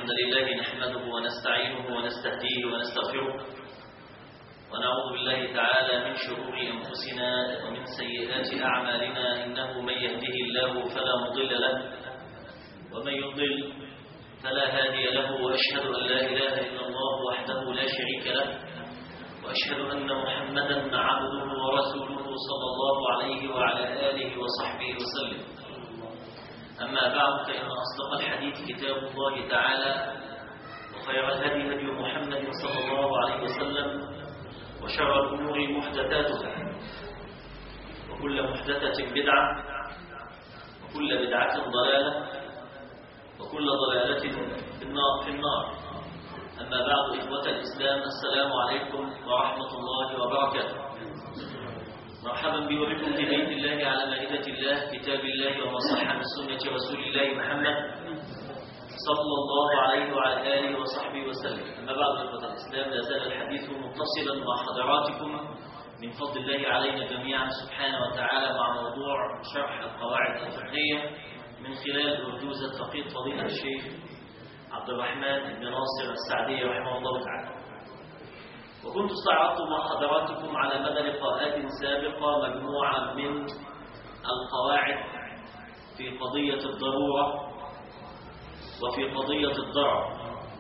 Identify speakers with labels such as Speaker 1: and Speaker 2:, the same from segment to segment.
Speaker 1: الحمد لله نحمده ونستعينه ونستهديه ونستغفره ونعوذ بالله تعالى من شرور أنفسنا ومن سيئات أعمالنا إنه من يهده الله فلا مضل له ومن يضل فلا هادي له وأشهد أن لا إله إلا الله وحده لا شريك له وأشهد أن محمدا عبده ورسوله صلى الله عليه وعلى آله وصحبه وسلم. أما بعد فإن أصدق الحديث كتاب الله تعالى وخير الهدي هدي محمد صلى الله عليه وسلم وشر الأمور محدثاتها وكل محدثة بدعة وكل بدعة ضلالة وكل ضلالة في النار. أما بعد إخوة الإسلام السلام عليكم ورحمة الله وبركاته. مرحبا بكم في بيت الله على مائدة الله كتاب الله ومصحة من سنة رسول الله محمد صلى الله عليه وعلى آله وصحبه وسلم. أما بعد إخوة الإسلام لا زال الحديث متصلا مع حضراتكم من فضل الله علينا جميعا سبحانه وتعالى مع موضوع شرح القواعد الفقهية من خلال أرجوزة فقيه فضيلة الشيخ عبد الرحمن بن ناصر السعدي رحمه الله تعالى. وكنت استعرضت مع حضراتكم على مدى لقاءات سابقة مجموعة من القواعد في قضية الضرورة وفي قضية الضرر.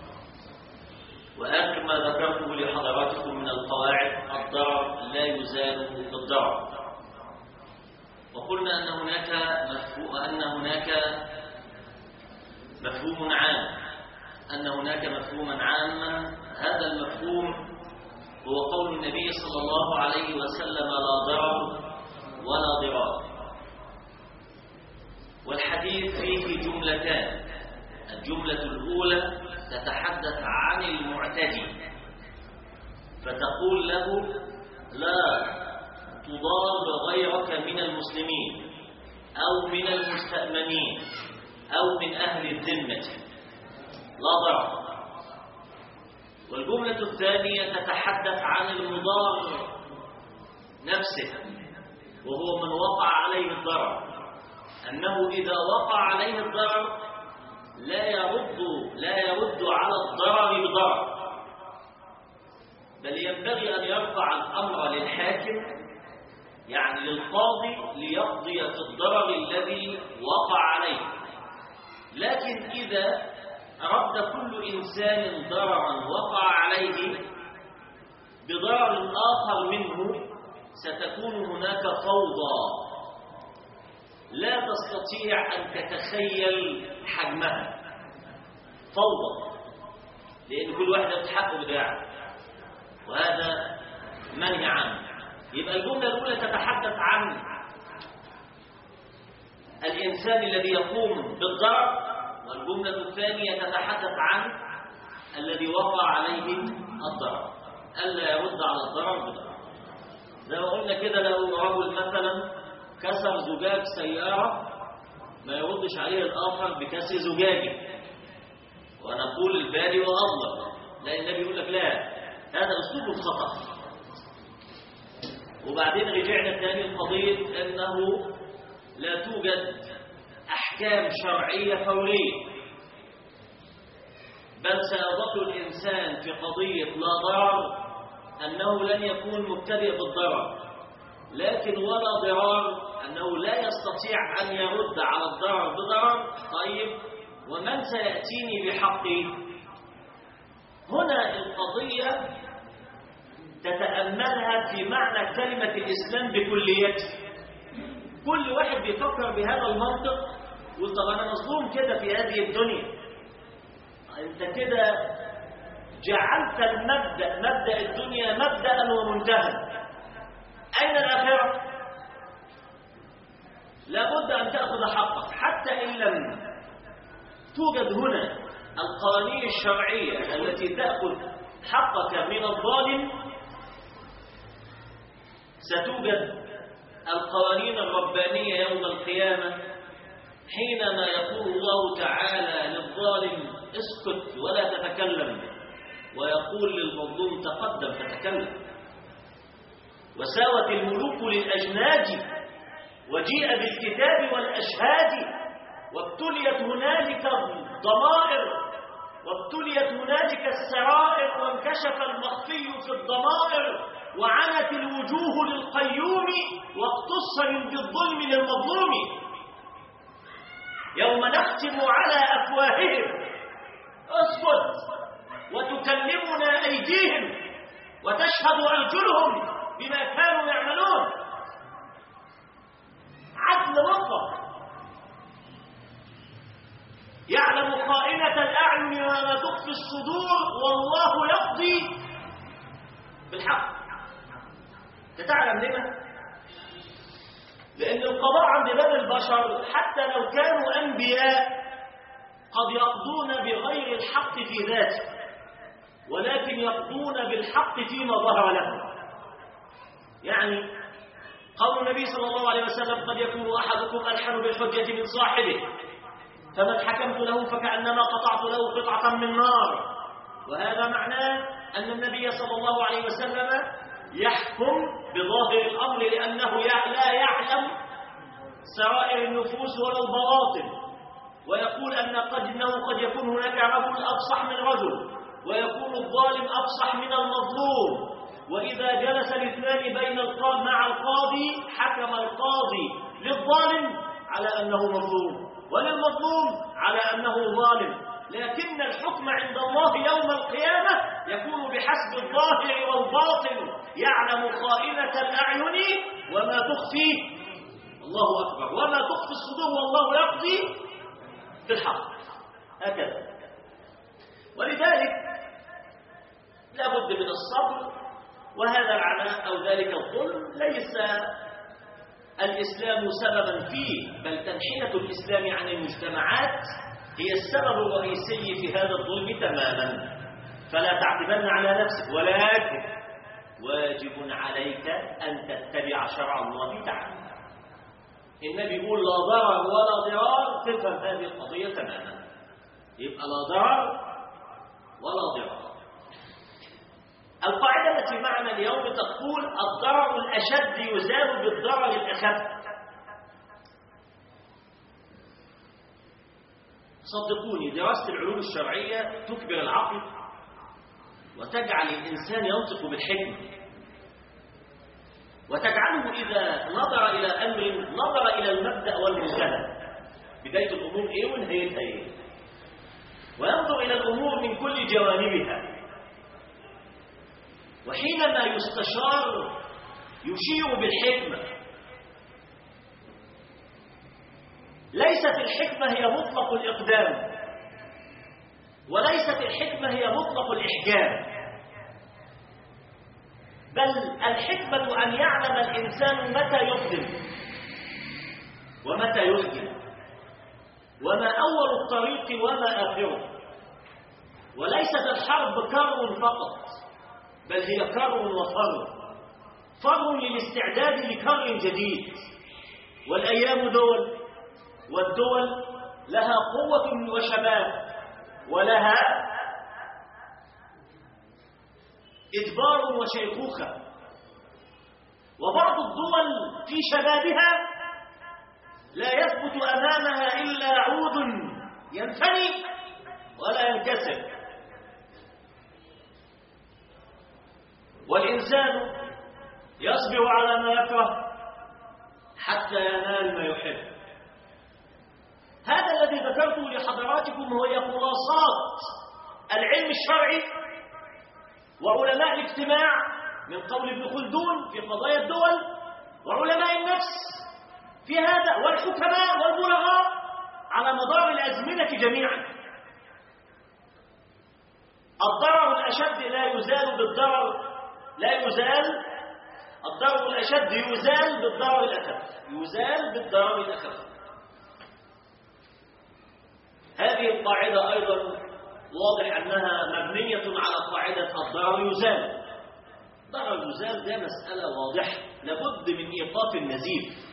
Speaker 1: وآخر ما ذكرته لحضراتكم من القواعد الضرر لا يزال بالضرر. وقلنا أن هناك مفهوم عام، أن هناك مفهوما عاما. هذا المفهوم هو قول النبي صلى الله عليه وسلم لا ضرر ولا ضرار. والحديث فيه جملتان. الجملة الأولى تتحدث عن المعتدي فتقول له لا تضار غيرك من المسلمين أو من المستأمنين أو من أهل الذمة، لا ضرر. والجملة الثانية تتحدث عن المضار نفسه وهو من وقع عليه الضرر، أنه إذا وقع عليه الضرر لا يرد على الضرر بضرر، بل ينبغي أن يرفع الأمر للحاكم يعني للقاضي ليقضي في الضرر الذي وقع عليه. لكن إذا رد كل إنسان ضررا وقع عليه بضرر آخر منه ستكون هناك فوضى لا تستطيع أن تتخيل حجمها. فوضى لأن كل واحدة بتحق بداعة، وهذا منهي عنه. يبقى الجملة الأولى تتحدث عن الإنسان الذي يقوم بالضرر، والجملة الثانية تتحدث عن الذي وقع عليه الضرر، ألا يرد على الضرر بضرر. زي ما قلنا كده، لو رجل مثلا كسر زجاج سيارة ما يردش عليه الآخر بكسر زجاجه ونقول البادي وأظلم، لا، النبي يقول لك لا، هذا أسلوب الخطأ. وبعدين رجعنا تاني لقضية أنه لا توجد أحكام شرعية فورية، بل سيظل الإنسان في قضية لا ضرر أنه لن يكون مبتدئ بالضرر، لكن ولا ضرار أنه لا يستطيع أن يرد على الضرر بضرر. طيب، ومن سيأتيني بحقي؟ هنا القضية تتأملها في معنى كلمة الإسلام بكليته. كل واحد بيفكر بهذا المنطق، وطب أنا مظلوم كده في هذه الدنيا. أنت كده جعلت مبدأ الدنيا مبدأ ومنتهى. أين الآخرة؟ لابد أن تأخذ حقك، حتى إن لم توجد هنا القوانين الشرعية التي تأخذ حقك من الظالم، ستوجد القوانين الربانية يوم القيامة حينما يقول الله تعالى للظالم اسكت ولا تتكلم، ويقول للمظلوم تقدم فتكلم. وساوت الملوك للأجناد وجيء بالكتاب والأشهاد وابتليت هنالك الضمائر
Speaker 2: وبرزت هنالك السرائر وانكشف المخفي في الضمائر وعنت الوجوه للقيوم واقتص من بالظلم للمظلوم. يوم نختم على أفواههم اسكت وتكلمنا أيديهم وتشهد أرجلهم بما كانوا يعملون. عدل مطلق. يعلم خائنة الأعين وما تخفي الصدور والله يقضي بالحق. تتعلم لما؟ لأن القضاء عند بني البشر حتى لو كانوا أنبياء قد يقضون بغير الحق في ذاته، ولكن يقضون بالحق فيما ظهر لهم. يعني قول النبي صلى الله عليه وسلم قد يكون أحدكم ألحن بالحجة من صاحبه، فمن حكمت له فكأنما قطعت له قطعة من نار. وهذا معناه أن النبي صلى الله عليه وسلم يحكم بظاهر الأمر لأنه لا يعلم سرائر النفوس ولا البواطن، ويقول أنه قد يكون هناك رجل أفصح من رجل، ويكون الظالم أفصح من المظلوم. وإذا جلس الاثنان مع القاضي حكم القاضي للظالم على أنه مظلوم وللمظلوم على أنه ظالم، لكن الحكم عند الله يوم القيامة يكون بحسب الظاهر والباطن. يعلم خائنة الأعين وما تخفي الله أكبر وما تخفي الصدور والله يقضي بالحق. هكذا. ولذلك لا بد من الصبر، وهذا العناء أو ذلك الظلم ليس الإسلام سببا فيه، بل تنحية الإسلام عن المجتمعات هي السبب الرئيسي في هذا الظلم تماما. فلا تعتمدن على نفسك، ولكن واجب عليك أن تتبع شرع الله تعالى. النبي يقول لا ضرر ولا ضرار، تفهم هذه القضية تماما. يبقى لا ضرر ولا ضرار. القاعدة التي معنا اليوم تقول الضرر الأشد يزال بالضرر الأخف. صدقوني دراسة العلوم الشرعية تكبر العقل وتجعل الإنسان ينطق بالحكمة، وتجعله إذا نظر إلى أمر نظر إلى المبدأ والمنتهى، بداية الأمور إيه ونهايتها إيه، وينظر إلى الأمور من كل جوانبها. وحينما يستشار يشير بالحكمة. ليست الحكمة هي مطلق الإقدام، وليست الحكمة هي مطلق الإحجام، بل الحكمة أن يعلم الإنسان متى يقدم ومتى يحجم، وما أول الطريق وما آخره. وليست الحرب كر فقط، بل هي كر وفر، فر للاستعداد لكر جديد. والأيام دول، والدول لها قوة وشباب، ولها إدبار وشيخوخة. وبعض الدول في شبابها لا يثبت أمامها إلا عود ينثني ولا ينكسر. والإنسان يصبر على ما يكره حتى ينال ما يحب. هذا الذي ذكرته لحضراتكم هي خلاصات العلم الشرعي وعلماء الاجتماع من قول ابن خلدون في قضايا الدول، وعلماء النفس في هذا، والحكماء والبلغاء على مدار الأزمنة جميعا. الضرر الأشد لا يزال بالضرر، الضرر الأشد يزال بالضرر الأخف. هذه القاعدة أيضا واضح أنها مبنية على قاعدة الضرر يزال. الضرر يزال ده مسألة واضحة لابد من إيقاف النزيف،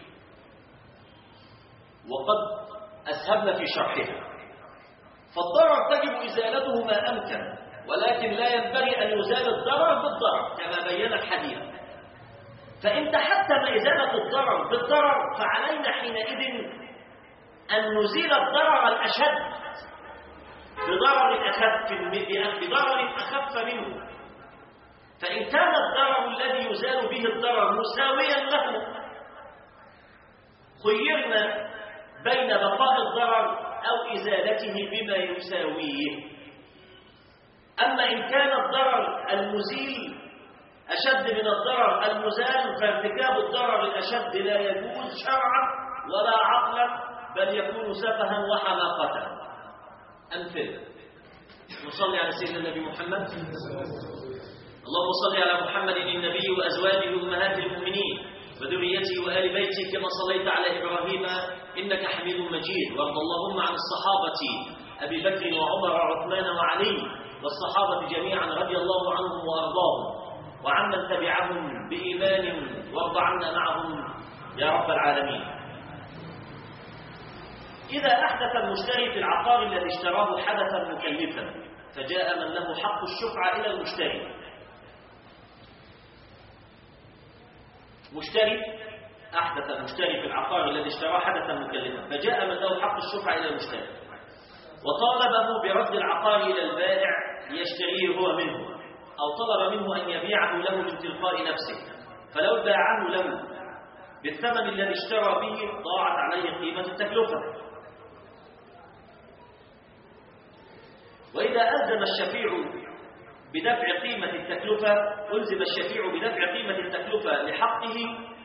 Speaker 2: وقد أسهبنا في شرحها. فالضرر تجب إزالته ما أمكن، ولكن لا ينبغي أن يزال الضرر بالضرر كما بين الحديث. فإن تحتم إزالة الضرر بالضرر فعلينا حينئذ أن نزيل الضرر الأشد. بضرر أخف منه. فإن كان الضرر الذي يزال به الضرر مساويا له خيرنا بين بقاء الضرر أو إزالته بما يساويه. أما إن كان الضرر المزيل أشد من الضرر المزال فارتكاب الضرر الأشد لا يجوز شرعا ولا عقلا، بل يكون سفها وحماقة. أمثلة: نصلي على سيدنا النبي محمد. اللهم صل على محمد النبي وأزواجه أمهات المؤمنين وذريته وآل بيته كما صليت على إبراهيم إنك حميد مجيد. وارض اللهم عن الصحابة أبي بكر وعمر وعثمان وعلي والصحابة جميعا رضي الله عنهم وأرضاهم، وعمن تبعهم بإيمان وارض عنا معهم يا رب العالمين. إذا أحدث المشتري في العقار الذي اشتراه حدثا مكلفا فجاء من له حق الشفعة إلى المشتري. أحدث المشتري في العقار الذي اشتراه حدثا مكلفا فجاء من له حق الشفعة إلى المشتري وطالبه برد العقار إلى البائع ليشتريه هو منه، أو طلب منه أن يبيعه له من تلقاء نفسه، فلو باعه له بالثمن الذي اشترى به ضاعت عليه قيمة التكلفة. وإذا ألزم الشفيع بدفع قيمة التكلفة ألزم الشفيع بدفع قيمة التكلفة لحقه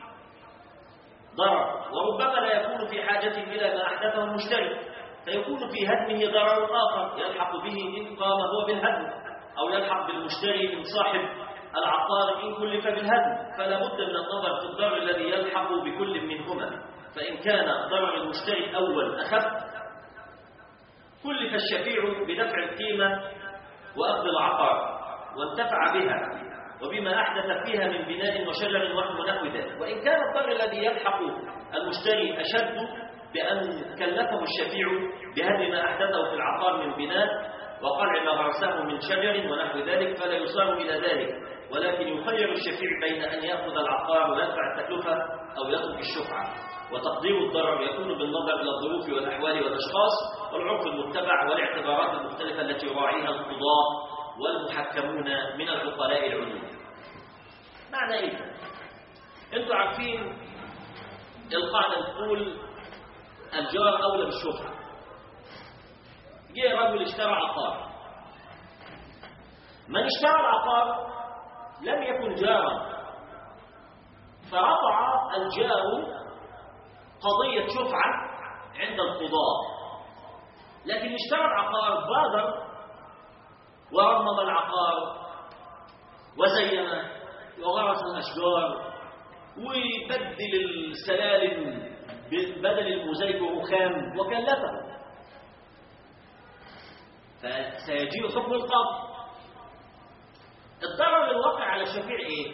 Speaker 2: ضرر، وربما لا يكون في حاجة إلى ما أحدثه المشتري، فيكون في هدمه ضرر آخر يلحق به إن قام هو بالهدم، أو يلحق بالمشتري من صاحب العقار إن كلف بالهدم. فلا بد من النظر في الضرر الذي يلحق بكل منهما. فإن كان ضرر المشتري الأول أخف كلف الشفيع بدفع القيمة وأخذ العقار وانتفع بها وبما أحدث فيها من بناء وشجر ونحو ذلك. وإن كان الضرر الذي يلحق المشتري أشد بأن كلفه الشفيع بهدم ما أحدثه في العقار من بناء وقلع ما غرسه من شجر ونحو ذلك فلا يصار إلى ذلك، ولكن يخير الشفيع بين أن يأخذ العقار ويدفع التكلفة أو يترك الشفعة. وتقدير الضرر يكون بالنظر إلى الظروف والأحوال والأشخاص والعرف المتبع والاعتبارات المختلفة التي يراعيها القضاة والمحكمون من العقلاء العلوم. معنى إيه؟ أنتم عارفين القاعدة تقول الجار أولى بالشفعة. جاء رجل اشترى عقار، من اشترى العقار لم يكن جارا، فرفع الجار قضية شفعة عند القضاء، لكن اشترى العقار بادر ورمم العقار وزينه وغرس الأشجار وبدل السلالم بدل الموزايك ورخام وكلفه، فسيجيء حكم القاضي. الضرر الواقع على الشفيع ايه؟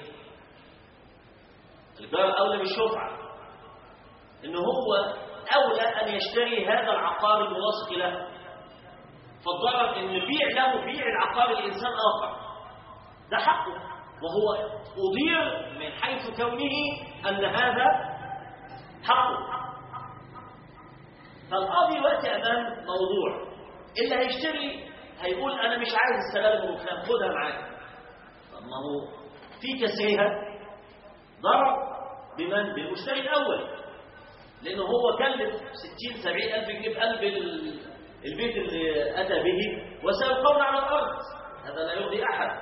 Speaker 2: الجار اولى بالشفعه، انه هو اولى ان يشتري هذا العقار الملاصق له، فالضرر ان يبيع له بيع العقار الانسان اخر، ده حقه، وهو اضير من حيث كونه ان هذا حقه. فالقاضي وقت امام موضوع اللي هيشتري هيقول انا مش عايز السلالم والرخام، خدها معاك. طب ما هو في كسرها ضرر بمن؟ بالمشتري الاول، لانه هو كلف 60-70 ألف جنيه بقلب البيت اللي اتى به وسيلقون على الارض، هذا لا يرضي احد.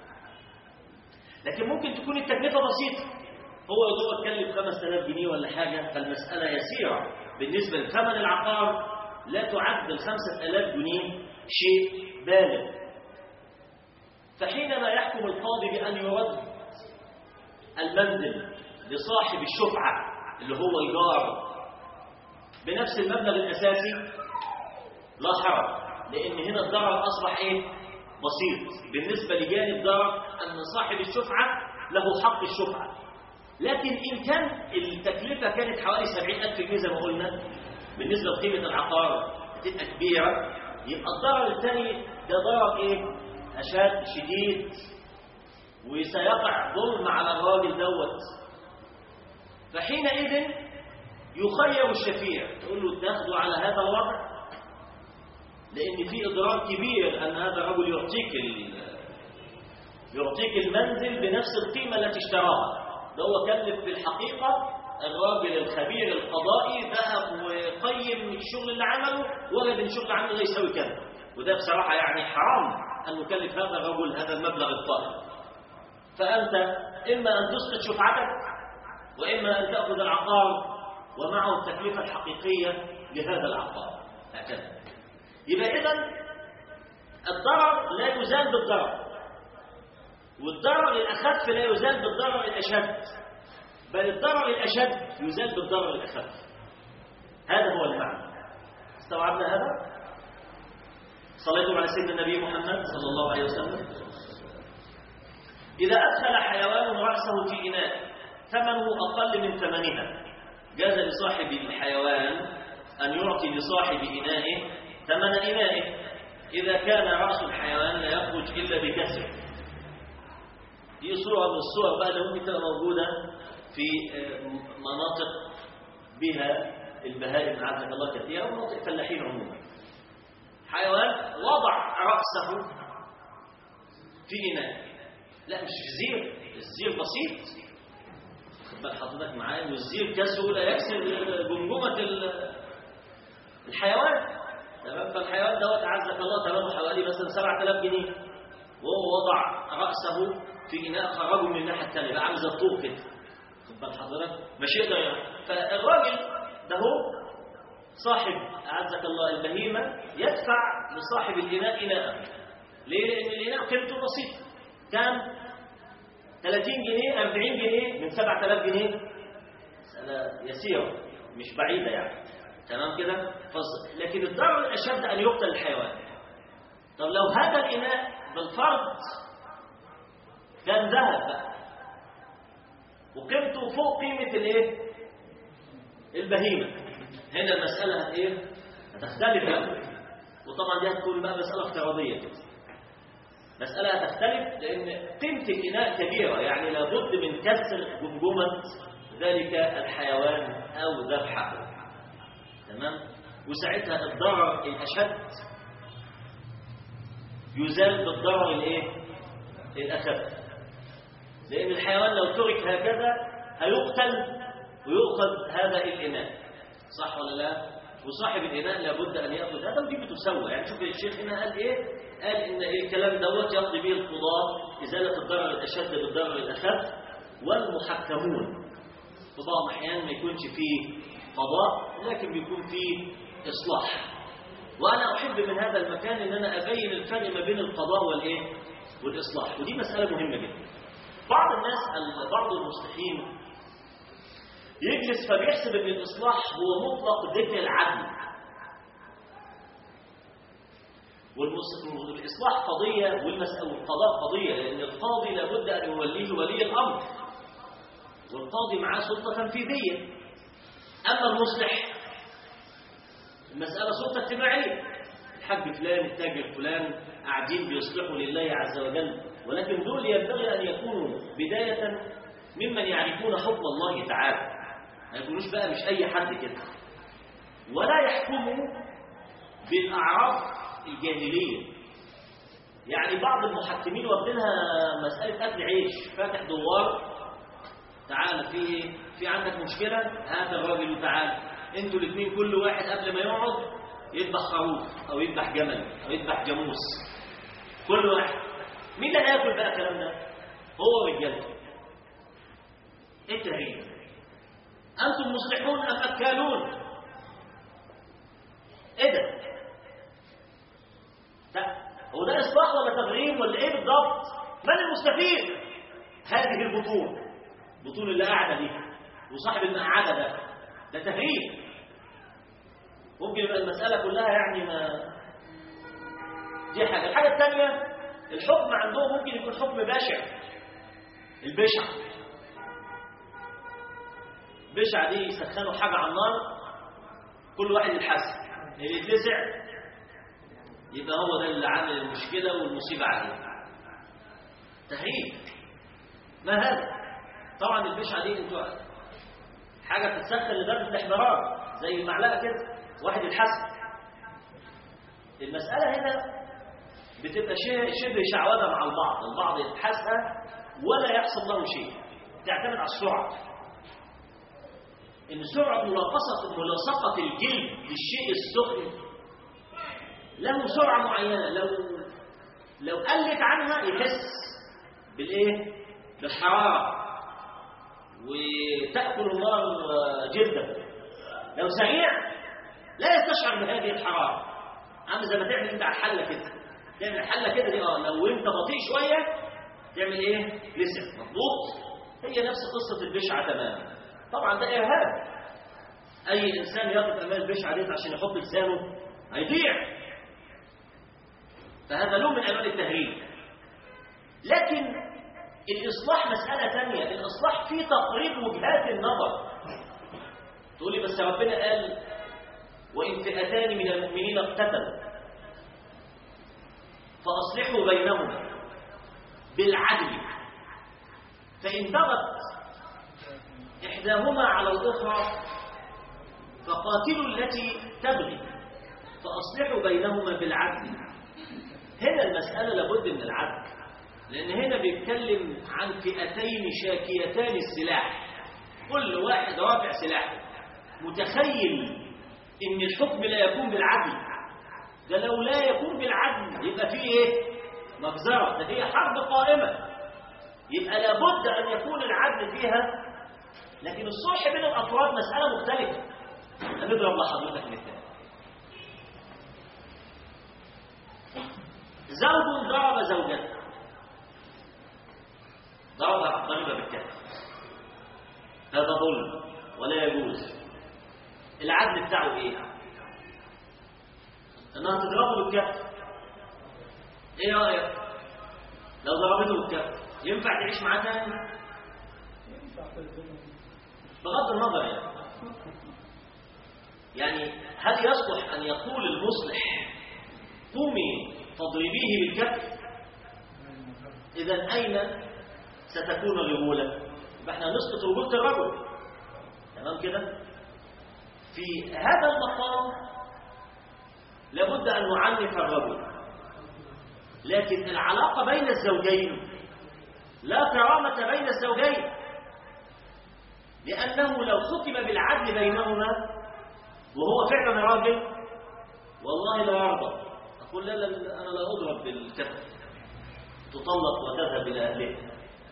Speaker 2: لكن ممكن تكون التكلفه بسيطه، هو يا دوب اتكلف 5000 جنيه ولا حاجه، فالمساله يسيره بالنسبه لثمن العقار، لا تعد ال 5000 جنيه شيء بالغ. فحينما يحكم القاضي بأن يرد المنزل لصاحب الشفعة اللي هو الجار بنفس المبلغ الأساسي لا حرج، لأن هنا الضرر أصبح إيه؟ بسيط بالنسبة لجانب ضرر أن صاحب الشفعة له حق الشفعة. لكن إن كان التكلفة كانت حوالي 70,000 جنيه زي ما قلنا بالنسبة لقيمة العقار بتبقى كبيرة، يبقى الضرر الثاني ده ضرر إيه؟ أشد شديد وسيقع ظلم على الراجل دوت. فحينئذ يخير الشفيع، تقول له تاخده على هذا الوضع لأن في إضرار كبير أن هذا الرجل يعطيك المنزل بنفس القيمة التي اشتراها. ده هو كلف في الحقيقة الراجل الخبير القضائي ذهب وقيم الشغل اللي عمله، وجد ان الشغل اللي عمله ده يساوي كذا. وده بصراحة يعني حرام أن نكلف هذا الرجل هذا المبلغ الطائل. فأنت إما أن تسقط شفعتك، وإما أن تأخذ العقار ومعه التكلفة الحقيقية لهذا العقار. هكذا. يبقى إذن الضرر لا يزال بالضرر، والضرر الأخف لا يزال بالضرر الأشد، بل الضرر الأشد يزال بالضرر الأخف. هذا هو المعنى. استوعبنا هذا؟ صليتم على سيدنا النبي محمد صلى الله عليه وسلم. إذا أدخل حيوان رأسه في إناء ثمنه أقل من ثمنها، جاز لصاحب الحيوان أن يعطي لصاحب إنائه ثمن إنائه إذا كان رأس الحيوان لا يخرج إلا بكسر. دي صورة من الصور بقى اللي ممكن تبقى موجودة في مناطق بها البهائم أعزك الله كثيرا، ومناطق فلاحين عموما. حيوان وضع رأسه في إناء، لا مش الزير، الزير بسيط، خد بال حضرتك معايا، والزير كسره لا يكسر جمجمة الحيوان. تمام. فالحيوان دوت أعزك الله ثمنه حوالي مثلا 7000 جنيه، وهو وضع رأسه في إناء خرجه من الناحية الثانية، بقى عامل زي الطوق كده، خد بال حضرتك، مش يقدر يعني. فالراجل ده هو صاحب أعزك الله البهيمة يدفع لصاحب الإناء إناء. ليه؟ لأن الإناء قيمته بسيطة، كام؟ 30 جنيه 40 جنيه من 7000 جنيه، مسألة يسيرة مش بعيدة يعني. تمام كده؟ لكن الضرر الأشد أن يقتل الحيوان. طب لو هذا الإناء بالفرض كان ذهب بقى وقيمته فوق قيمة الايه؟ البهيمة، هنا المسألة هتختلف بقى. وطبعا دي هتكون بقى مسألة افتراضية كده. مسألة هتختلف لأن قيمة الإناء كبيرة، يعني لابد من كسر جمجمة ذلك الحيوان أو ذبحه. تمام؟ وساعتها الضرر الأشد يزال بالضرر الأخف. لأن الحيوان لو ترك هكذا هيقتل ويؤخذ هذا الإناء، صح ولا لا؟ وصاحب الإناء لابد أن يأخذ هذا، ودي بتسوى. يعني شوف الشيخ هنا قال إيه؟ قال إن الكلام دوت يقضي به القضاة إزالة الضرر الأشد بالضرر الأخف، والمحكمون في بعض الأحيان ما يكونش فيه قضاء لكن بيكون فيه إصلاح. وأنا أحب من هذا المكان إن أنا أبين الفرق ما بين القضاء والإصلاح، ودي مسألة مهمة جدا. بعض الناس بعض المصلحين يجلس فبيحسب ان الاصلاح هو مطلق ذكر العدل، والاصلاح قضيه والقضاء قضيه، لان القاضي لابد ان يوليه ولي الامر، والقاضي معاه سلطه تنفيذيه. اما المصلح المساله سلطه اجتماعيه، الحاج فلان التاجر فلان قاعدين بيصلحوا لله عز وجل، ولكن دول ينبغي ان يكونوا بدايه ممن يعرفون حكم الله تعالى، ما يكونوش بقى مش أي حد كده، ولا يحكموا بالأعراف الجاهلية. يعني بعض المحكمين واخدينها مسألة أكل عيش، فاتح دوار، تعال في عندك مشكلة، هذا الراجل وتعال انتوا الاثنين كل واحد قبل ما يقعد يذبح خروف أو يذبح جمل أو يذبح جاموس، كل واحد. مين اللي هياكل بقى الكلام ده؟ هو رجالته. ايه التهريج؟ أنتم مصلحون أم أكالون؟ إيه ده؟ لا، هو ده إصلاح ولا تغريب ولا إيه بالضبط؟ من المستفيد؟ هذه البطون اللي قاعدة دي وصاحب المقعدة ده تهريب. ممكن يبقى المسألة كلها يعني ما دي حاجة. الحاجة الثانية الحكم عندهم ممكن يكون حكم بشع. البشع دي يسخنوا حاجة على النار كل واحد يتحسن، اللي يتلسع يبقى هو ده اللي عامل المشكلة والمصيبة عليه. تهريب. ما هذا؟ طبعا البشع دي انتوا حاجة تتسخن لدرجة الاحمرار زي المعلقة كده، واحد يتحسن. المسألة هنا بتبقى شبه شعوذة مع البعض يبحثها ولا يحصل له شيء، تعتمد على السرعة. إن سرعة ملاصقة الجلد للشيء السخن له سرعة معينة، لو قلت عنها يحس بالإيه؟ بالحرارة وتأكل النار جدا. لو سريع لا يستشعر بهذه الحرارة، عامل زي ما تعمل أنت على الحلة كده، تعمل الحلة كده دي لو أنت بطيء شوية تعمل إيه؟ لسه مضبوط. هي نفس قصة البشعة تماما. طبعا ده إرهاب، أي إنسان يقف أمام البشعة دي عشان يحط لسانه هيضيع، فهذا نوع من أنواع التهريج. لكن الإصلاح مسألة ثانية، الإصلاح فيه تقريب وجهات النظر. تقول لي بس ربنا قال وإن فئتان من المؤمنين اقتتلوا فأصلحوا بينهما بالعدل فإن بغت إحداهما على الأخرى فقاتلوا التي تبغي فأصلحوا بينهما بالعدل. هنا المسألة لابد من العدل، لأن هنا بيتكلم عن فئتين شاكيتان السلاح، كل واحد رافع سلاحه. متخيل إن الحكم لا يكون بالعدل؟ ده لو لا يكون بالعدل يبقى فيه إيه؟ مجزرة، ده هي حرب قائمة، يبقى لابد أن يكون العدل فيها. لكن الصلح بين الأفراد مسألة مختلفة. هنضرب لحضرتك مثال. زوج ضرب زوجته، ضرب بالكف، هذا ظلم ولا يجوز. العدل بتاعه ايه؟ انها تضربه بالكف. ايه رايك لو ضربته بالكف؟ ينفع تعيش معاه تاني؟ بغض النظر يعني هل يصلح ان يقول المصلح قومي فاضربيه بالكف؟ اذا اين ستكون الرجوله؟ يبقى احنا نسقط رجوله الرجل، تمام كده؟ في هذا المقام لابد ان نعنف الرجل، لكن العلاقه بين الزوجين لا كرامه بين الزوجين، لانه لو حكم بالعدل بينهما وهو فعلا راجل والله لا يرضى، أقول لا أنا لا أضرب بالكف، تطلق وتذهب إلى أهلها.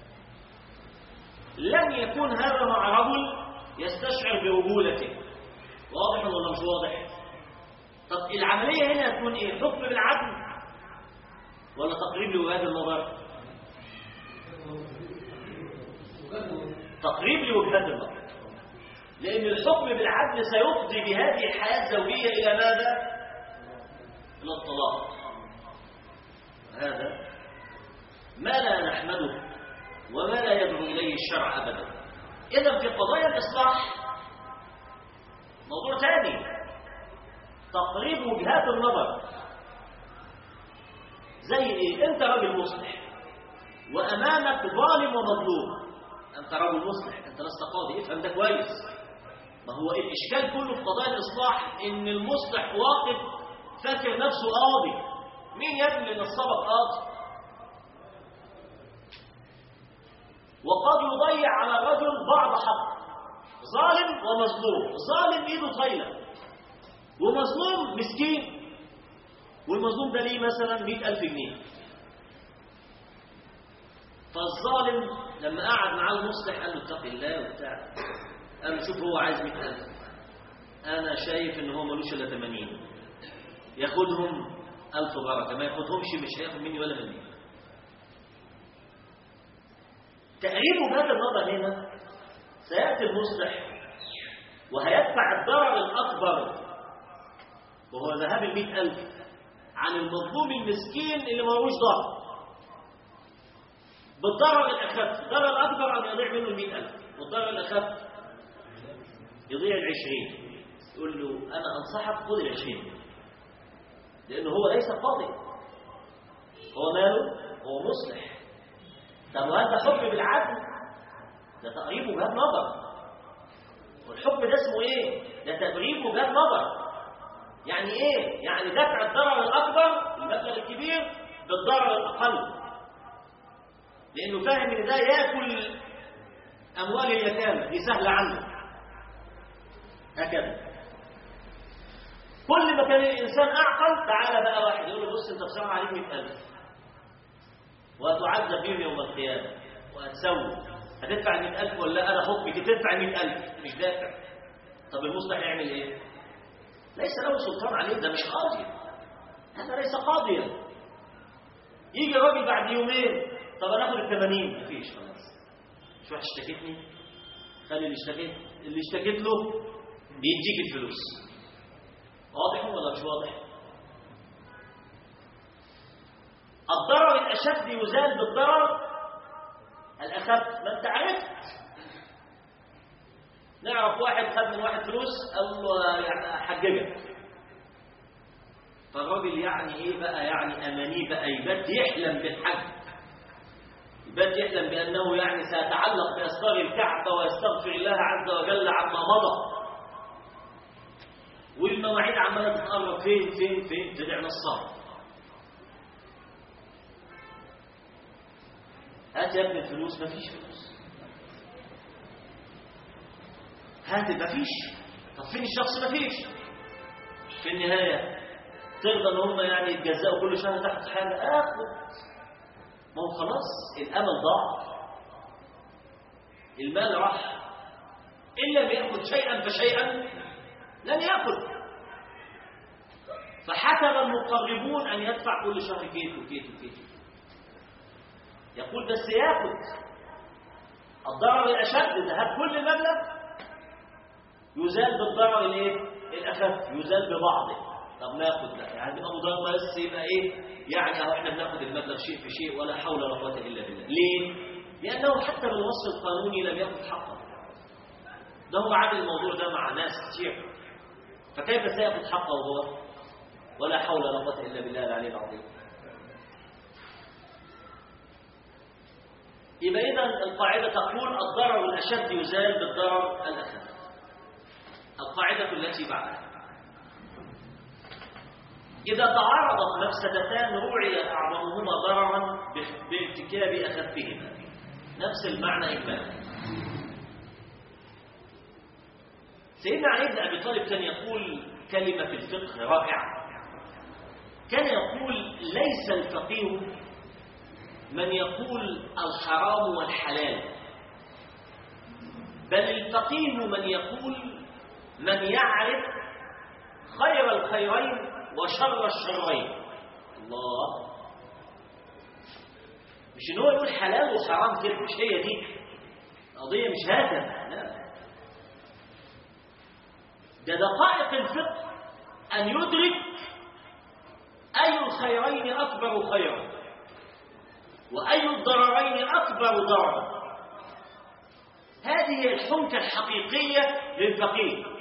Speaker 2: لن يكون هذا مع رجل يستشعر برجولته. واضح ولا مش واضح؟ طب العملية هنا هتكون إيه؟ حكم بالعدل ولا تقريب لوجهات النظر؟ تقريب لوجهات النظر، لأن الحكم بالعدل سيفضي بهذه الحياة الزوجية إلى ماذا؟ إلى الطلاق. هذا ما لا نحمده وما لا يدعو إليه الشرع أبدا. إذن في قضايا الإصلاح موضوع ثاني، تقريب وجهات النظر. زي إيه؟ أنت راجل مصلح وأمامك ظالم ومظلوم، أنت راجل مصلح، أنت لست قاضي، افهم ده كويس. ما هو الإشكال كله في قضايا الإصلاح إن المصلح واقف فاكر نفسه قاضي. مين يا ابني اللي نصبك قاضي؟ وقد يضيع على الرجل بعض حق، ظالم ومظلوم. ظالم ايده طايله ومظلوم مسكين، والمظلوم ده ليه مثلا 100,000 جنيه. فالظالم لما قعد معاه المصلح قال له اتق الله وبتاع، قال له شوف هو عايز 100,000، انا شايف ان هو ملوش الا 80، ياخدهم 1000 بركه، ما ياخدهمش مش هياخد مني ولا مني. تقريب وجهات النظر هنا سياتي المصلح وهيدفع الضرر الاكبر وهو ذهاب 100,000 عن المظلوم المسكين اللي ملوش ضرر، بالضرر الاخف. الضرر الاكبر ان يضيع منه 100,000، والضرر الاخف يضيع 20. يقول له انا انصحك خذ 20، لانه هو ليس قاضي، هو ماله؟ هو مصلح. طب وهذا حكم بالعدل؟ ده تقريب وجهات نظر. والحكم ده اسمه ايه؟ ده تقريب وجهات نظر. يعني إيه؟ يعني دفع الضرر الأكبر المبلغ الكبير بالضرر الأقل، لأنه فاهم إن ده يأكل أموال اليتامى، دي سهلة عنه. هكذا كل ما كان الإنسان أعقل، تعالى بقى واحد يقول له بص أنت بصراحة عليك 100,000 وهتعذب بيهم يوم القيامة وهتسوي، هتدفع 100,000 ولا لا؟ أنا حكمي تدفع 100,000. مش دافع. طب المصلح يعمل إيه؟ ليس له سلطان عليه، ده مش قاضي، هذا ليس قاضيا. يجي الراجل بعد يومين، طب أنا آخد 80. مفيش، خلاص. مش واحد اشتكتني، خلي اللي اشتكيت له بيديك الفلوس. واضح ولا مش واضح؟ الضرر الأشد يزال بالضرر الأخف. ما أنت عرفت. نعرف واحد خد من واحد فلوس، قال له يعني أحججك. فالراجل يعني إيه بقى؟ يعني أمانيه بقى يبات يحلم بالحج، يبات يحلم بأنه يعني سيتعلق بأستار الكعبة ويستغفر الله عز وجل عما مضى، والمواعيد عمالة تتقرب فين تدع نصها. هات يا ابن الفلوس. مفيش فلوس. هات. مفيش. طب فين الشخص؟ مفيش. في النهاية ترضى ان هم يعني يتجزأوا كل شهر تحت حاجة؟ اخد. ما هو خلاص الامل ضاع، المال راح. إن لم يأخذ شيئا فشيئا لن يأخذ. فحسب المقربون أن يدفع كل شهر كيت وكيت وكيت. يقول بس يأخذ. الضرر الأشد ذهب كل المبلغ يزال بالضرر الأخف، يزال ببعضه. طب ناخذ بقى يعني أمضار بس يبقى إيه؟ يعني احنا بناخذ المبلغ شيء في شيء ولا حول ولا قوة إلا بالله. ليه؟ لأنه حتى بالوصف القانوني لم يأخذ حقه. ده هو عامل الموضوع ده مع ناس كتير، فكيف سيأخذ حقه هو؟ ولا حول ولا قوة إلا بالله العلي العظيم. يبقى إذن القاعدة تقول الضرر الأشد يزال بالضرر الأخف. القاعدة التي بعدها: إذا تعارضت مفسدتان روعي أعظمهما ضررا بارتكاب أخفهما. نفس المعنى إجمالا. سيدنا علي بن أبي طالب كان يقول كلمة في الفقه رائعة. كان يقول: ليس الفقيه من يقول الحرام والحلال، بل الفقيه من يقول من يعرف خير الخيرين وشر الشرين. الله. مش ان هو يقول حلال وحرام كده، مش هي دي القضيه، مش هذا. لا، ده دقائق الفقه ان يدرك اي الخيرين اكبر خيرا واي الضررين اكبر ضررا. هذه هي الحنكه الحقيقيه للفقيه.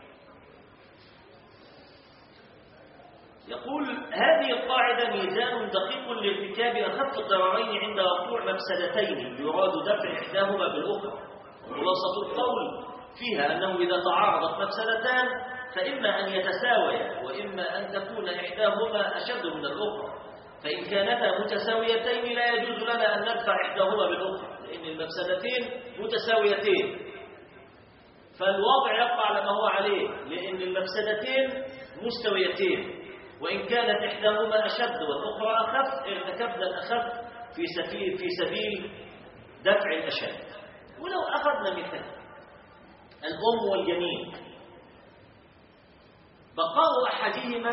Speaker 2: يقول: هذه القاعدة ميزان دقيق لارتكاب أخف الضررين عند وقوع مفسدتين يراد دفع إحداهما بالأخرى. خلاصة القول فيها أنه إذا تعارضت مفسدتان فإما أن يتساويا وإما أن تكون إحداهما أشد من الأخرى، فإن كانتا متساويتين لا يجوز لنا أن ندفع إحداهما بالأخرى، لأن المفسدتين متساويتين، فالوضع يبقى على ما هو عليه، لأن المفسدتين مستويتين، وإن كانت إحداهما أشد والأخرى أخف ارتكبنا الأخف في سبيل دفع الأشد. ولو أخذنا مثال الأم والجنين، بقاء أحدهما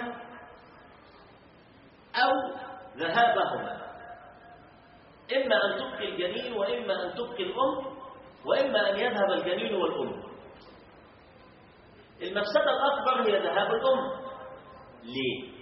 Speaker 2: أو ذهابهما، إما أن تبقي الجنين وإما أن تبقي الأم وإما أن يذهب الجنين والأم. المفسدة الأكبر هي ذهاب الأم. ليه؟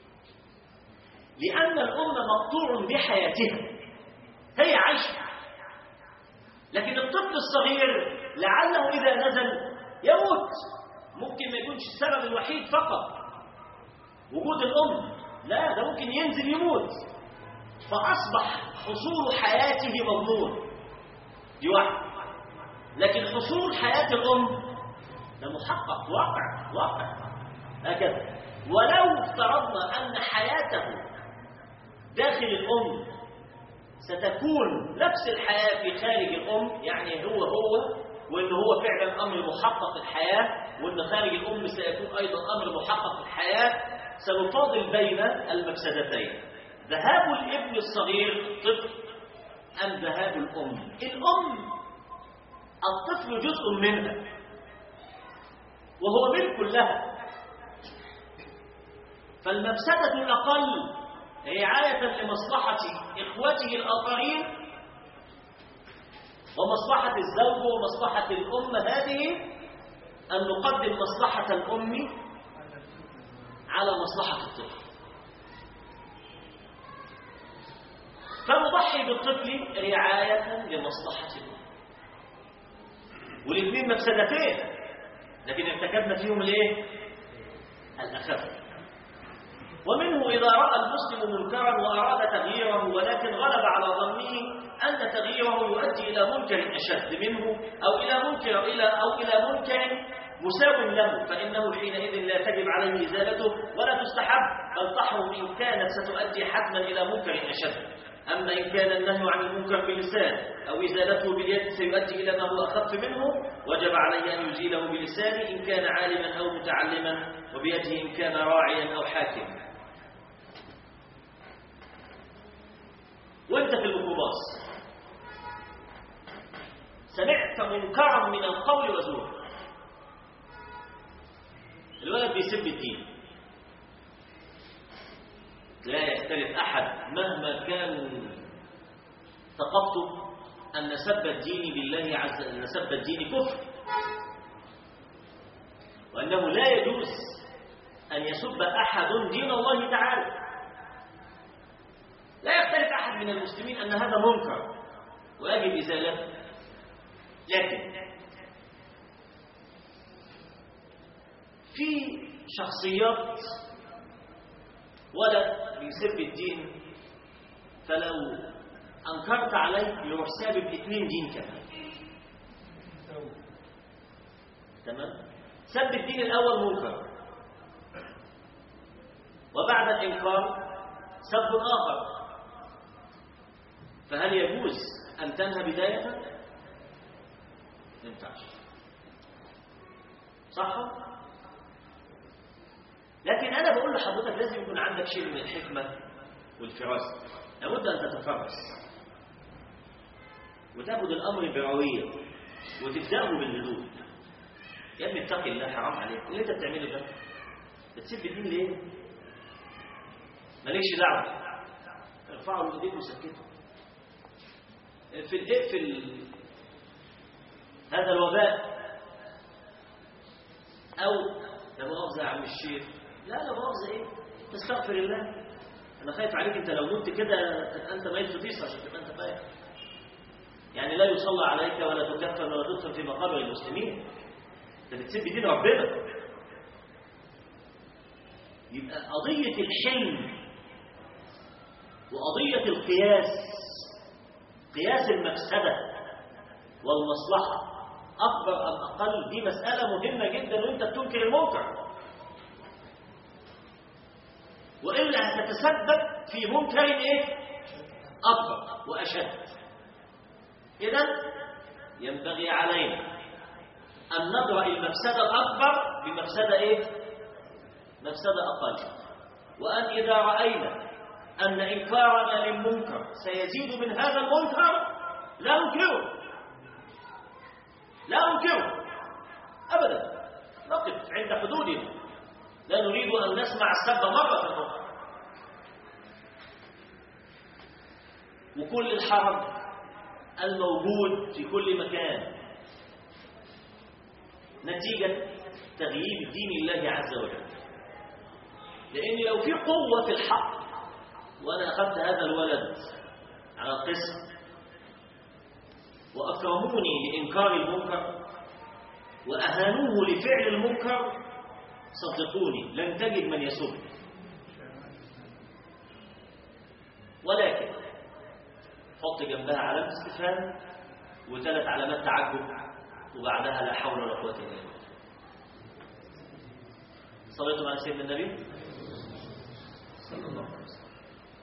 Speaker 2: لأن الأم مقطوع بحياتها، هي عايشة، لكن الطفل الصغير لعله إذا نزل يموت. ممكن ما يكونش السبب الوحيد فقط وجود الأم، لا، ده ممكن ينزل يموت، فأصبح حصول حياته مضمون، دي واحدة. لكن حصول حياة الأم ده محقق، واقع هكذا. ولو افترضنا أن حياته داخل الأم ستكون نفس الحياة في خارج الأم، يعني هو وإن هو فعلا أمر محقق الحياة، وإن خارج الأم سيكون أيضا أمر محقق الحياة، سنفاضل بين المفسدتين: ذهاب الابن الصغير طفل أم ذهاب الأم. الأم الطفل جزء منها وهو ملك لها، فالمفسدة الأقل رعاية لمصلحة إخوته الآخرين ومصلحة الزوج ومصلحة الأم هذه أن نقدم مصلحة الأم على مصلحة الطفل، فنضحي بالطفل رعاية لمصلحة الأم. والاثنين مفسدتين، لكن ارتكبنا فيهم الايه؟ الأخف. ومنه إذا رأى المسلم منكرا وأراد تغييره ولكن غلب على ظنه أن تغييره يؤدي إلى منكر أشد منه أو إلى منكر مساو له، فإنه حينئذ لا تجب عليه إزالته ولا تستحب، بل تحرم إن كانت ستؤدي حتما إلى منكر أشد. أما إن كان النهي عن المنكر باللسان أو إزالته باليد سيؤدي إلى ما هو أخف منه، وجب عليه أن يزيله بلسانه إن كان عالما أو متعلما، وبيده إن كان راعيا أو حاكما. وانت في الميكروباص سمعت منكرا من القول وزور، الولد بيسب الدين، لا يختلف أحد مهما كان ثقافته أن سب الدين بالله عز وجل، أن سب الدين كفر، وأنه لا يجوز أن يسب أحد دين الله تعالى. لا يختلف أحد من المسلمين أن هذا منكر ويجب إزالته، لكن في شخصيات ولد بيسب الدين، فلو أنكرت عليه يروح سابب 2 دين كمان. تمام؟ سب الدين الأول منكر، وبعد الإنكار سب آخر، فهل يجوز أن تنهى بداية؟ ما ينفعش، صح؟ لكن أنا بقول لحضرتك لازم يكون عندك شيء من الحكمة والفراسة، لابد أن تتفرس وتأخذ الأمر بروية وتبدأه بالهدوء. يا ابني اتق الله، حرام عليك اللي أنت بتعمله ده، بتسيب الدين ليه؟ مالكش دعوة، ارفعوا الإيدين وسكتوا. اقفل هذا الوباء، أو لا مؤاخذة يا عم الشيخ، لا مؤاخذة إيه؟ تستغفر الله، أنا خايف عليك، أنت لو مت كده أنت ميت فطيس عشان تبقى أنت فاهم. يعني لا يصلى عليك ولا تكفن ولا تدفن في مقابر المسلمين، أنت بتسيب دين ربنا. يبقى قضية الحلم وقضية القياس، قياس المفسدة والمصلحة أكبر أم أقل، دي مسألة مهمة جدا وأنت بتنكر المنكر، وإلا هتتسبب في منكر إيه؟ أكبر وأشد. إذن ينبغي علينا أن ندرأ المفسدة الأكبر بمفسدة إيه؟ مفسدة أقل، وأن إذا رأينا أن إنكارنا للمنكر سيزيد من هذا المنكر لا ننكره، لا ننكره أبدا، نقف عند حدودنا، لا نريد أن نسمع السب مرة أخرى. وكل الحرج الموجود في كل مكان نتيجة تغيير دين الله عز وجل، لأن لو في قوة في الحق، وأنا أخذت هذا الولد على القسم وأكرموني لإنكار المنكر وأهانوه لفعل المنكر، صدقوني لن تجد من يسب، ولكن حط جنبها علامة استفهام و3 علامات تعجب وبعدها لا حول ولا قوة إلا بالله. صليتم على سيدنا النبي. صلى الله عليه وسلم.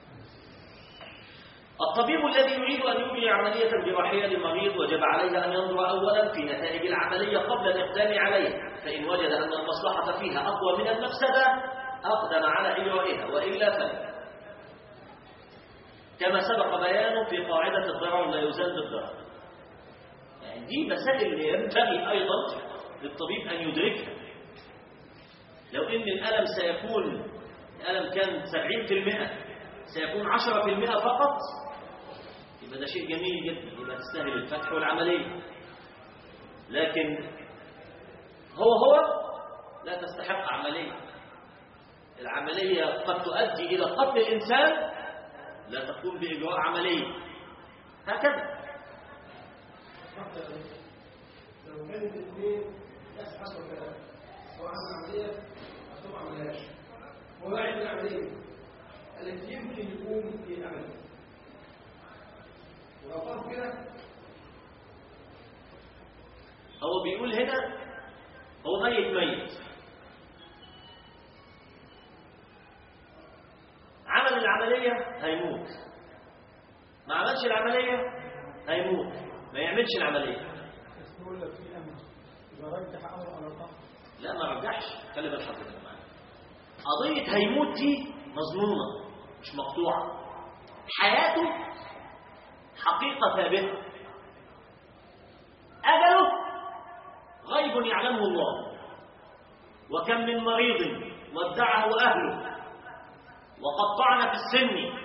Speaker 2: الطبيب الذي يريد أن يجري عملية جراحية لمريض وجب عليه أن ينظر أولا في نتائج العملية قبل الإقدام عليها، فإن وجد أن المصلحة فيها أقوى من المفسدة أقدم على إجرائها، وإلا فلا. كما سبق بيانه في قاعدة الضرر لا يزال بالضرر. يعني دي مسائل ينبغي أيضا للطبيب أن يدركها. لو إن الألم سيكون، الألم كان 70% سيكون 10% فقط، يبقى ده شيء جميل جدا، يبقى تستاهل الفتح والعملية. لكن هو لا تستحق عملية. العملية قد تؤدي إلى قتل الإنسان، لا تقوم بإجراء عملية. هكذا.
Speaker 3: لو كانت الاثنين نفس حصل كلام، سواء عمل عملية أو ما عملهاش، هو بعد العملية التي يمكن يقوم في عملية، ولو قام كده
Speaker 2: هو بيقول هنا هو ميت عمل العملية هيموت، ما عملش العملية هيموت، ما يعملش العملية.
Speaker 3: يقول لك في أمر إذا رجح أمر على الآخر.
Speaker 2: لا ما رجحش، خلي بال حضرتك معايا. قضية هيموت دي مظنونة مش مقطوعة. حياته حقيقة ثابتة، أجله غيب يعلمه الله. وكم من مريض ودعه أهله وقد طعن في السن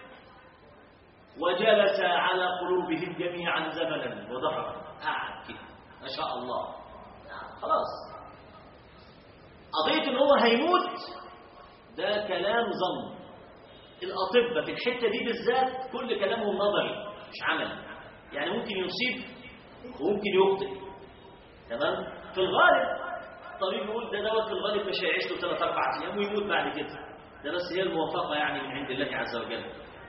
Speaker 2: وجلس على قلوبهم جميعا زمنا وظهرا، قعد كده ما شاء الله، خلاص. قضية ان هو هيموت ده كلام ظن. الأطباء في الحتة دي بالذات كل كلامهم نظري مش عملي، يعني ممكن يصيب وممكن يخطئ. تمام. في الغالب الطبيب يقول ده دوت في الغالب مش هيعيش له 3-4 أيام ويموت بعد كده، ده بس هي الموافقة يعني من عند الله عز وجل.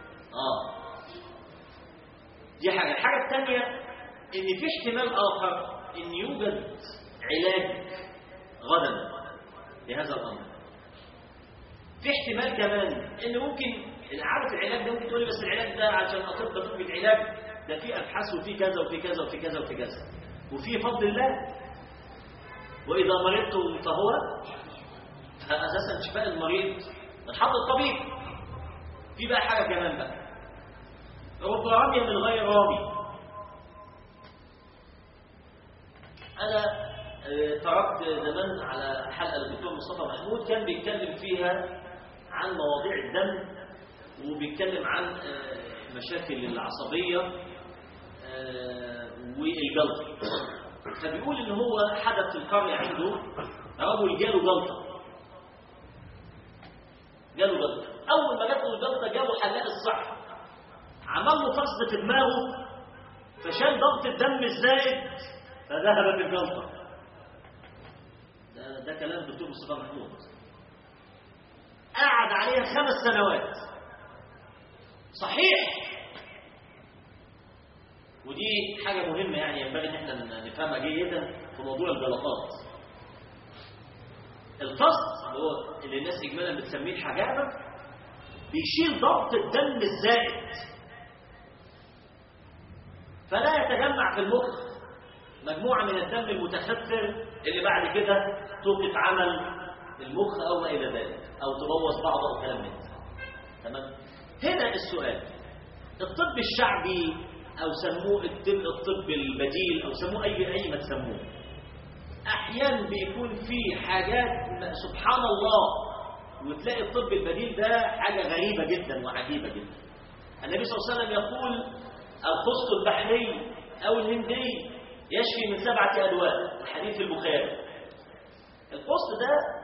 Speaker 2: دي الحاجة الثانية ان في احتمال آخر ان يوجد علاج غدا لهذا الأمر. في احتمال كمان ان ممكن عارف العلاج ده، ممكن تقولي بس العلاج ده عشان اطباء تطلب العلاج ده في ابحاث وفي كذا وفي كذا وفي كذا وفي كذا وفي فضل الله، واذا مرضت فهو اساسا شفاء المريض من حظ الطبيب. في بقى حاجه كمان بقى، رب رمي من غير رامي. انا تركت زمان على حلقه للدكتور مصطفى محمود كان بيتكلم فيها عن مواضيع الدم، وبيتكلم عن مشاكل العصبيه والجلطه. فبيقول ان هو حدث في القريه عنده رجل جاله جلطه. اول ما جات له الجلطه جابوا حلاق الصحه، عمل له فصل في دماغه فشال ضغط الدم الزائد فذهبت الجلطه. ده كلام الدكتور مصطفى محمود، قعد عليها 5 سنوات. صحيح. ودي حاجة مهمة يعني ينبغي ان احنا نفهمها جيدا في موضوع الجلطات. الفصل اللي الناس اجمالا بتسميه الحجامة بيشيل ضغط الدم الزائد، فلا يتجمع في المخ مجموعة من الدم المتخثر اللي بعد كده توقف عمل المخ أو ما إلى ذلك، أو تبوظ بعضه أو كلام من ده. تمام. هنا السؤال، الطب الشعبي أو سموه الطب البديل أو سموه أي ما تسموه، أحيانا بيكون فيه حاجات سبحان الله، وتلاقي الطب البديل ده حاجة غريبة جدا وعجيبة جدا. النبي صلى الله عليه وسلم يقول القسط البحري أو الهندي يشفي من 7 أدواء، الحديث في البخاري. القسط ده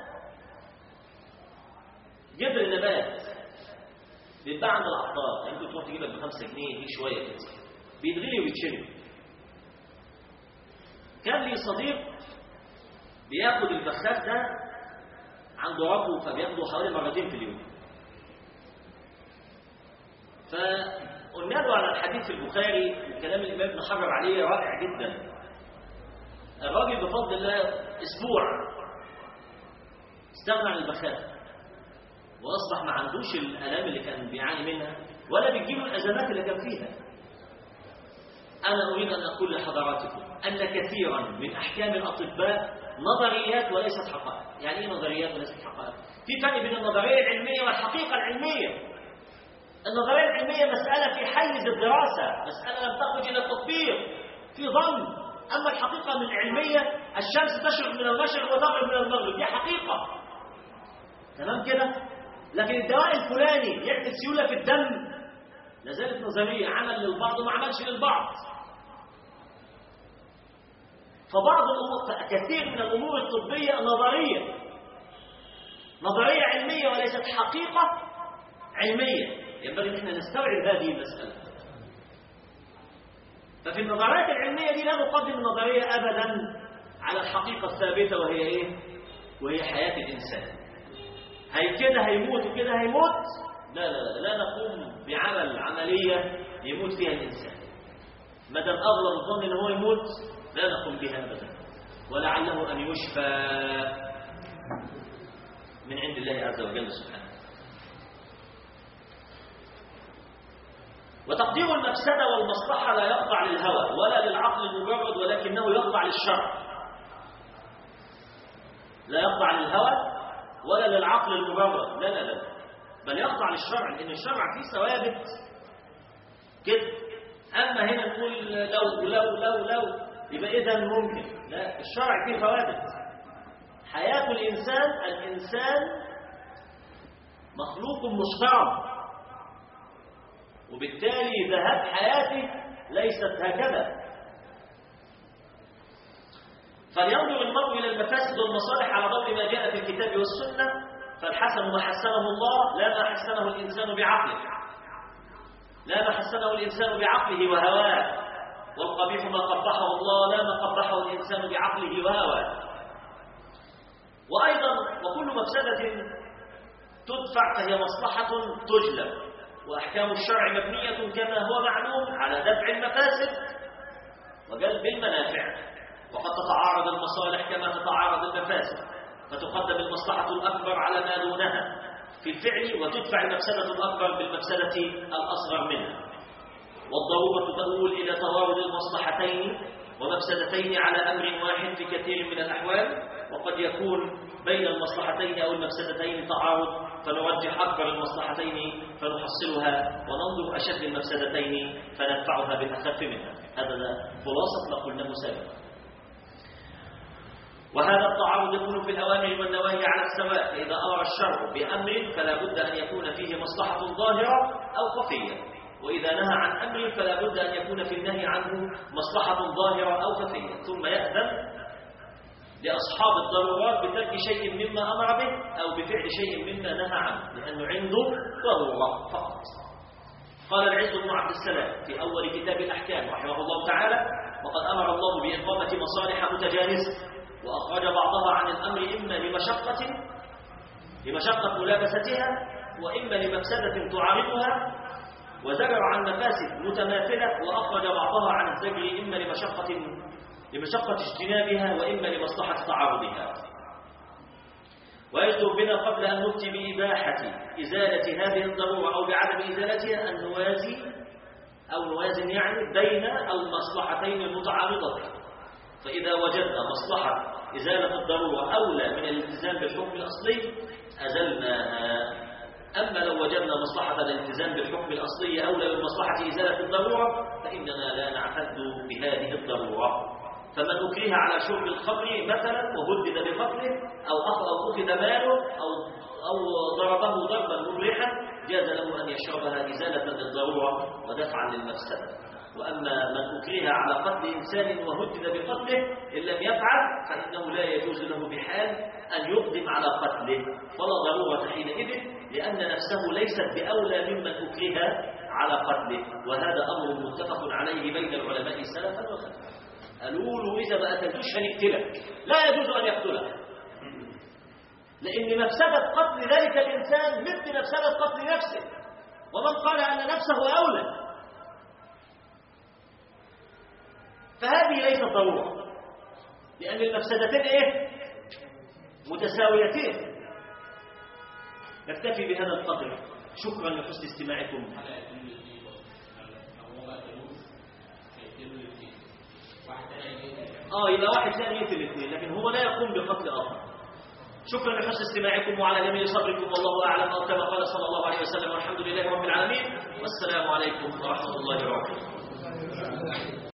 Speaker 2: جذر نبات بيتباع عند العطار، يمكن تروح تجيبك ب5 جنيه دي شويه كده، بيتغلي وبيتشرب. كان لي صديق بياخد البخاخ ده عنده ربو، فبياخده حوالي 2 مرات في اليوم. فقلنا له على الحديث في البخاري وكلام الإمام ابن حجر عليه رائع جدا. الراجل بفضل الله أسبوع استغنى عن البخاخ، وأصبح ما عندوش الآلام اللي كان بيعاني منها ولا بيجيله الأزمات اللي كان فيها. أنا أريد أن أقول لحضراتكم أن كثيرا من أحكام الأطباء نظريات وليست حقائق. يعني إيه نظريات وليست حقائق؟ في فرق بين النظرية العلمية والحقيقة العلمية. النظرية العلمية مسألة في حيز الدراسة، مسألة لم تخرج إلى التطبيق، في ظن. أما الحقيقة من العلمية الشمس تشرق من المشرق وتغرب من المغرب، دي حقيقة. تمام كده؟ لكن الدواء الفلاني يعمل سيولة في الدم لازالت نظرية، عمل للبعض وما عملش للبعض. فبعض الأمور، كثير من الأمور الطبية نظرية علمية وليست حقيقة علمية. ينبغي ان احنا نستوعب هذه المسألة. ففي النظريات العلمية دي لا نقدم النظرية أبدا على الحقيقة الثابتة، وهي إيه؟ وهي حياة الإنسان. هي كده هيموت وكده هيموت، لا نقوم بعمل عملية يموت فيها الإنسان. ما دام أغلب الظن إن هو يموت لا نقوم بها أبدا، ولعله أن يشفى من عند الله عز وجل سبحانه. وتقدير المفسدة والمصلحة لا يخضع للهوى ولا للعقل المجرد، ولكنه يخضع للشرع. لا يخضع للهوى ولا للعقل المجرد، لا، بل يخضع للشرع، لأن الشرع فيه ثوابت كده. أما هنا نقول لو يبقى إذا ممكن، لا، الشرع فيه ثوابت. حياة الإنسان مخلوق مشترك، وبالتالي ذهاب حياته ليست هكذا. فلينظر المرء إلى المفاسد والمصالح على ضوء ما جاء في الكتاب والسنة، فالحسن ما حسنه الله لا ما حسنه الإنسان بعقله، لا ما حسنه الإنسان بعقله وهواه، والقبيح ما قبحه الله لا ما قبحه الإنسان بعقله وهواه. وأيضا وكل مفسدة تدفع فهي مصلحة تجلب، وأحكام الشرع مبنية كما هو معلوم على دفع المفاسد وجلب المنافع، وقد تتعارض المصالح كما تتعارض المفاسد، فتقدم المصلحة الأكبر على ما دونها في الفعل، وتدفع المفسدة الأكبر بالمفسدة الأصغر منها. والضرورة تؤول إلى توارد المصلحتين ومفسدتين على أمر واحد في كثير من الأحوال، وقد يكون بين المصلحتين أو المفسدتين تعارض، فنرجح أكبر المصلحتين فنحصلها، وننظر أشد المفسدتين فندفعها بالأخف منها. هذا خلاصة ما قلناه سابقا. وهذا التعارض يكون في الأوامر والنواهي على السواء، فإذا أمر الشرع بأمر فلا بد أن يكون فيه مصلحة ظاهرة أو خفية، وإذا نهى عن أمر فلا بد أن يكون في النهي عنه مصلحة ظاهرة أو خفية، ثم يأذن لأصحاب الضرورات بترك شيء مما أمر به أو بفعل شيء مما نهى عنه، لأنه عنده ضرورة فقط. قال العز بن عبد السلام في أول كتاب الأحكام رحمه الله تعالى: وقد أمر الله بإقامة مصالح متجانسة، وأخرج بعضها عن الأمر إما لمشقة ملابستها، وإما لمفسدة تعارضها، وزجر عن مفاسد متماثلة، وأخرج بعضها عن الزجر إما لمشقة اجتنابها وإما لمصلحة تعارضها. ويجدر بنا قبل أن نفتي بإباحة إزالة هذه الضرورة أو بعدم إزالتها أن نوازن يعني بين المصلحتين المتعارضتين. فإذا وجدنا مصلحة إزالة الضرورة أولى من الالتزام بالحكم الأصلي أزلناها. أما لو وجدنا مصلحة الالتزام بالحكم الأصلي أولى من مصلحة إزالة الضرورة فإننا لا نعتد بهذه الضرورة. فمن أكره على شرب الخمر مثلا وهدد بقتله أو أخذ ماله أو ضربه ضربا مبرحا جاز له أن يشربها إزالة للضرورة ودفعا للمفسدة. وأما من أكره على قتل إنسان وهدد بقتله إن لم يفعل فإنه لا يجوز له بحال أن يقدم على قتله، فلا ضرورة حينئذ، لأن نفسه ليست بأولى ممن أكره على قتله. وهذا أمر متفق عليه بين العلماء سلفا وخلفا. قالوا له إذا ما قتلتوش هنقتلك، لا يجوز أن يقتلك، لأن مفسدة قتل ذلك الإنسان مثل مفسدة قتل نفسه، ومن قال أن نفسه أولى فهذه ليست ضرورة، لأن المفسدتين متساويتين. نكتفي بهذا القدر. شكرا لحسن استماعكم. يبقى واحد ثاني يقتل الاثنين، لكن هو لا يقوم بقتل آخر. شكرا لحسن استماعكم وعلى جميل صبركم، والله أعلم، أو كما قال صلى الله عليه وسلم، والحمد لله رب العالمين، والسلام عليكم ورحمة الله وبركاته.